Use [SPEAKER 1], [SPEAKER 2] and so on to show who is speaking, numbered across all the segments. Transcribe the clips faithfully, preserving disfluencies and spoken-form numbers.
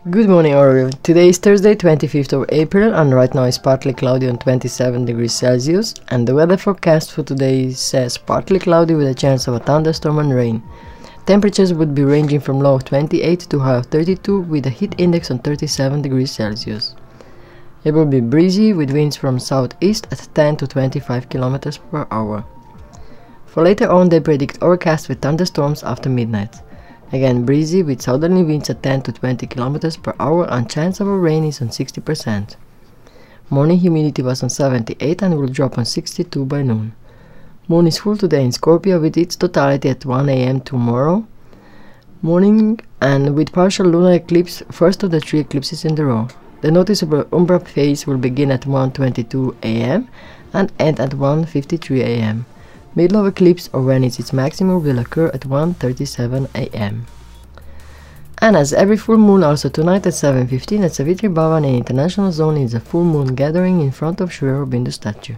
[SPEAKER 1] Good morning, Orville. Today is Thursday, twenty-fifth of April, and right now it's partly cloudy on twenty-seven degrees Celsius, and the weather forecast for today says partly cloudy with a chance of a thunderstorm and rain. Temperatures would be ranging from low of twenty-eight to high of thirty-two, with a heat index on thirty-seven degrees Celsius. It will be breezy with winds from southeast at ten to twenty-five kilometers per hour. For later on, they predict overcast with thunderstorms after midnight. Again, breezy with southerly winds at ten to twenty kilometers per hour, and chance of a rain is on sixty percent. Morning humidity was on seventy-eight and will drop on sixty-two by noon. Moon is full today in Scorpio with its totality at one A M tomorrow morning, and with partial lunar eclipse, first of the three eclipses in the row. The noticeable umbra phase will begin at one twenty-two A M and end at one fifty-three A M Middle of eclipse, or when it's its maximum, will occur at one thirty-seven A M And as every full moon, also tonight at seven fifteen at Savitri Bhavan in International Zone is a full moon gathering in front of Sri Aurobindo statue.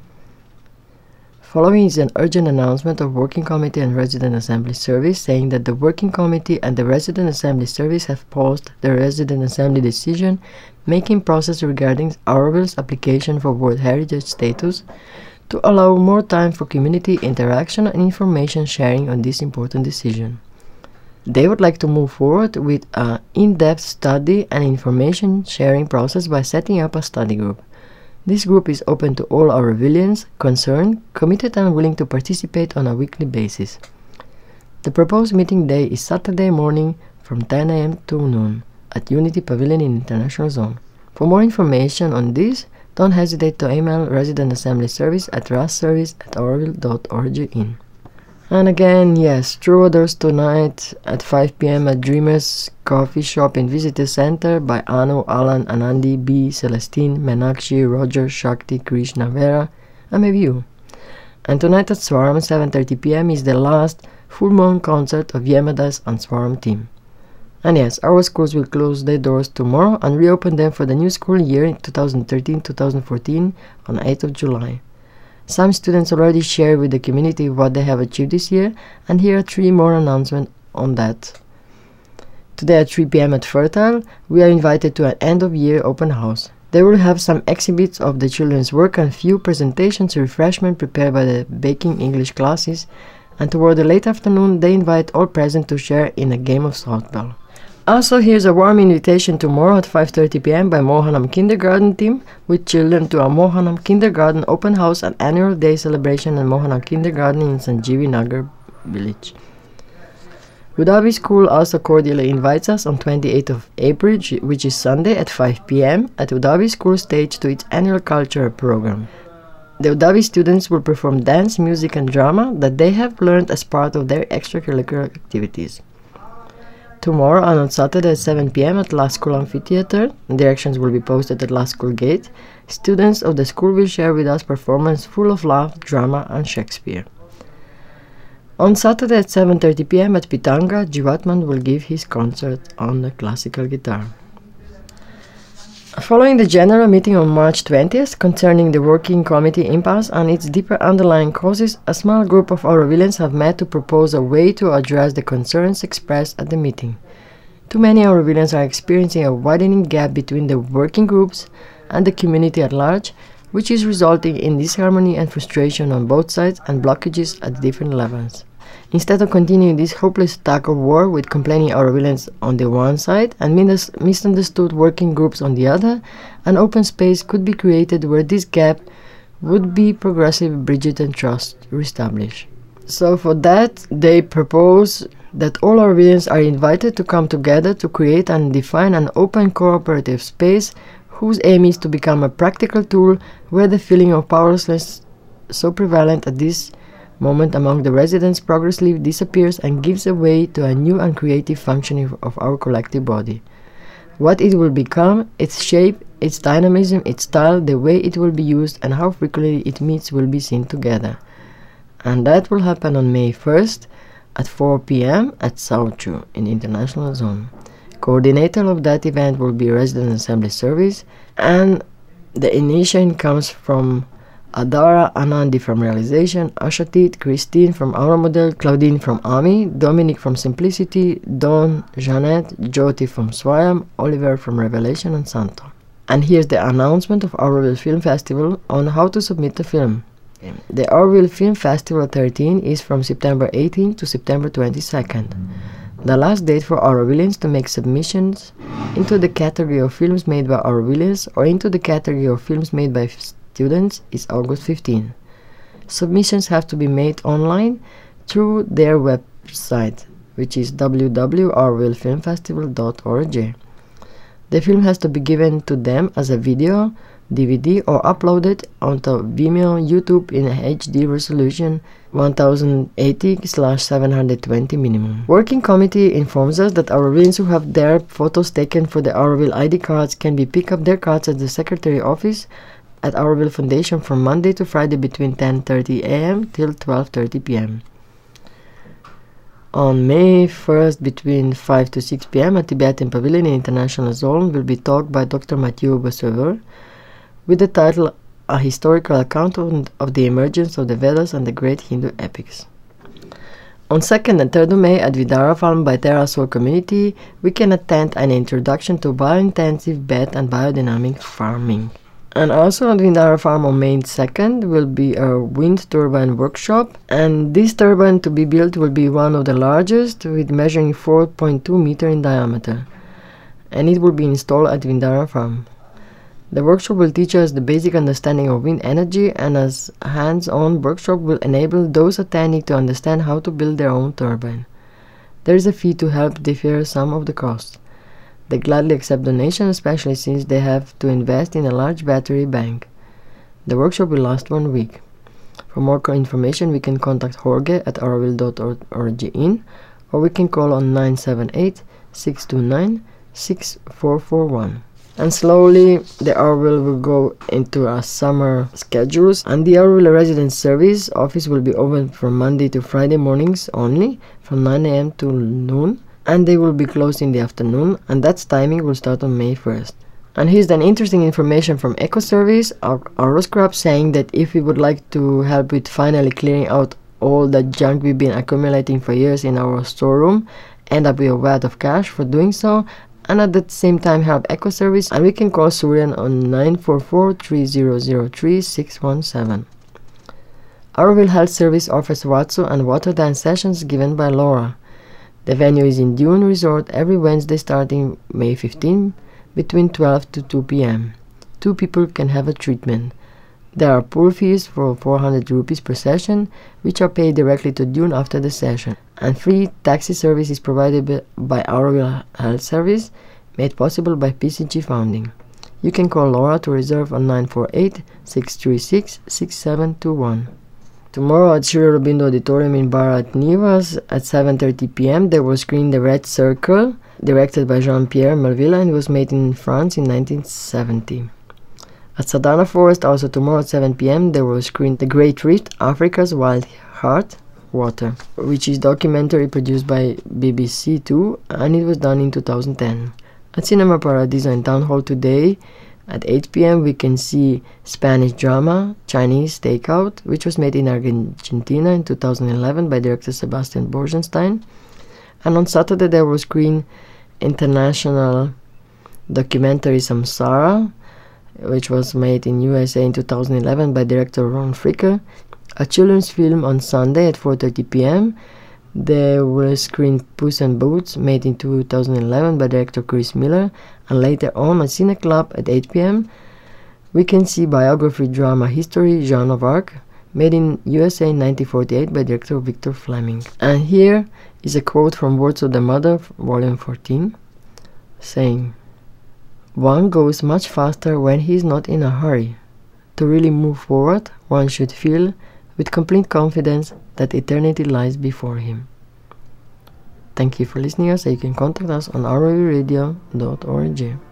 [SPEAKER 1] Following is an urgent announcement of Working Committee and Resident Assembly Service saying that the Working Committee and the Resident Assembly Service have paused the Resident Assembly decision making process regarding Auroville's application for World Heritage status to allow more time for community interaction and information sharing on this important decision. They would like to move forward with an in-depth study and information sharing process by setting up a study group. This group is open to all Aurovillians concerned, committed and willing to participate on a weekly basis. The proposed meeting day is Saturday morning from ten A M to noon at Unity Pavilion in International Zone. For more information on this, don't hesitate to email Resident Assembly Service at rasservice at auroville dot org in. And again, yes, Troubadours tonight at five P M at Dreamers Coffee Shop in Visitor Center by Anu, Alan, Anandi, B, Celestine, Menakshi, Roger, Shakti, Krishna, Vera, and maybe you. And tonight at Swaram, seven thirty P M is the last full moon concert of Yemadas and Swaram team. And yes, our schools will close their doors tomorrow and reopen them for the new school year in two thousand thirteen to two thousand fourteen on eighth of July. Some students already shared with the community what they have achieved this year, and here are three more announcements on that. Today at three P M at Fertile, we are invited to an end-of-year open house. They will have some exhibits of the children's work and few presentations and refreshments prepared by the baking English classes, and toward the late afternoon they invite all present to share in a game of softball. Also, here's a warm invitation tomorrow at five thirty P M by Mohanam Kindergarten team with children to a Mohanam Kindergarten open house and annual day celebration at Mohanam Kindergarten in Sanjeevi Nagar village. Udavi School also cordially invites us on twenty-eighth of April, which is Sunday at five P M at Udavi School stage to its annual cultural program. The Udavi students will perform dance, music and drama that they have learned as part of their extracurricular activities. Tomorrow and on Saturday at seven P M at La School Amphitheatre, directions will be posted at La School Gate, students of the school will share with us performance full of love, drama and Shakespeare. On Saturday at seven thirty P M at Pitanga, Jivatman will give his concert on the classical guitar. Following the general meeting on March twentieth concerning the Working Committee impasse and its deeper underlying causes, a small group of Aurovillians have met to propose a way to address the concerns expressed at the meeting. Too many Aurovillians are experiencing a widening gap between the working groups and the community at large, which is resulting in disharmony and frustration on both sides and blockages at different levels. Instead of continuing this hopeless tug of war with complaining Aurovillians on the one side and mis misunderstood working groups on the other, an open space could be created where this gap would be progressively bridged and trust reestablished. So for that, they propose that all Aurovillians are invited to come together to create and define an open cooperative space whose aim is to become a practical tool where the feeling of powerlessness so prevalent at this moment among the residents progressively disappears and gives way to a new and creative functioning of our collective body. What it will become, its shape, its dynamism, its style, the way it will be used and how frequently it meets will be seen together. And that will happen on May first at four P M at Sauchu in the International Zone. Coordinator of that event will be Resident Assembly Service, and the initiation comes from Adara Anandi from Realization, Ashatit, Christine from Aura Model, Claudine from Ami, Dominic from Simplicity, Dawn, Jeanette, Jyoti from Swayam, Oliver from Revelation, and Santo. And here's the announcement of Auroville Film Festival on how to submit the film. The Auroville Film Festival thirteen is from September eighteenth to September twenty-second. The last date for Aurovillians to make submissions into the category of films made by Aurovillians or into the category of films made by students is August fifteenth. Submissions have to be made online through their website, which is w w w dot auroville film festival dot org. The film has to be given to them as a video, D V D, or uploaded onto Vimeo, YouTube in a H D resolution ten eighty by seven twenty minimum. Working Committee informs us that Aurovillians who have their photos taken for the Auroville I D cards can be pick up their cards at the Secretary Office at Auroville Foundation from Monday to Friday between ten thirty a m till twelve thirty p m On May first, between five to six p m at Tibetan Pavilion in International Zone, will be talked by Doctor Mathieu Bossever with the title A Historical Account of the Emergence of the Vedas and the Great Hindu Epics. On second and third of May at Vidara Farm by TerraSoul Community, we can attend an introduction to biointensive bed and biodynamic farming. And also at Vidara Farm on May second will be a wind turbine workshop, and this turbine to be built will be one of the largest, with measuring four point two meters in diameter, and it will be installed at Vidara Farm. The workshop will teach us the basic understanding of wind energy, and as a hands-on workshop will enable those attending to understand how to build their own turbine. There is a fee to help defer some of the costs. They gladly accept donations, especially since they have to invest in a large battery bank. The workshop will last one week. For more information, we can contact Jorge at auroville dot org in, or we can call on nine seven eight, six two nine, six four four one. And slowly, the Auroville will go into our summer schedules, and the Auroville Residence Service office will be open from Monday to Friday mornings only, from nine a m to noon, and they will be closed in the afternoon, and that timing will start on May first. And here's an interesting information from EcoService, our Auroscrap, saying that if we would like to help with finally clearing out all the junk we've been accumulating for years in our storeroom, end up with a vat of cash for doing so, and at the same time help EcoService, and we can call Suryan on nine four four, three zero zero three, six one seven. Auroville Health Service offers Watsu and water dance sessions given by Laura. The venue is in Dune Resort every Wednesday starting May fifteenth between twelve to two p m Two people can have a treatment. There are pool fees for four hundred rupees per session, which are paid directly to Dune after the session. And free taxi service is provided by Auroville Health Service, made possible by P C G Founding. You can call Laura to reserve on nine four eight, six three six, six seven two one. Tomorrow at Sri Aurobindo Auditorium in Bharat Nivas at seven thirty p m they will screen The Red Circle, directed by Jean-Pierre Melville, and it was made in France in nineteen seventy. At Sadhana Forest, also tomorrow at seven p m they will screen The Great Rift, Africa's Wild Heart Water, which is documentary produced by B B C Two, and it was done in two thousand ten. At Cinema Paradiso in Town Hall today, at eight p m we can see Spanish drama Chinese Takeout, which was made in Argentina in two thousand eleven by director Sebastian Borgenstein. And on Saturday they will screen international documentary Samsara, which was made in U S A in two thousand eleven by director Ron Fricker. A children's film on Sunday at four thirty p m They will screen Puss in Boots, made in two thousand eleven by director Chris Miller, and later on at Cine Club at eight p m we can see biography drama History, Joan of Arc, made in U S A in nineteen forty-eight by director Victor Fleming. And here is a quote from Words of the Mother, volume fourteen, saying, "One goes much faster when he is not in a hurry. To really move forward, one should feel with complete confidence that eternity lies before him." Thank you for listening us, and you can contact us on auroville radio dot org.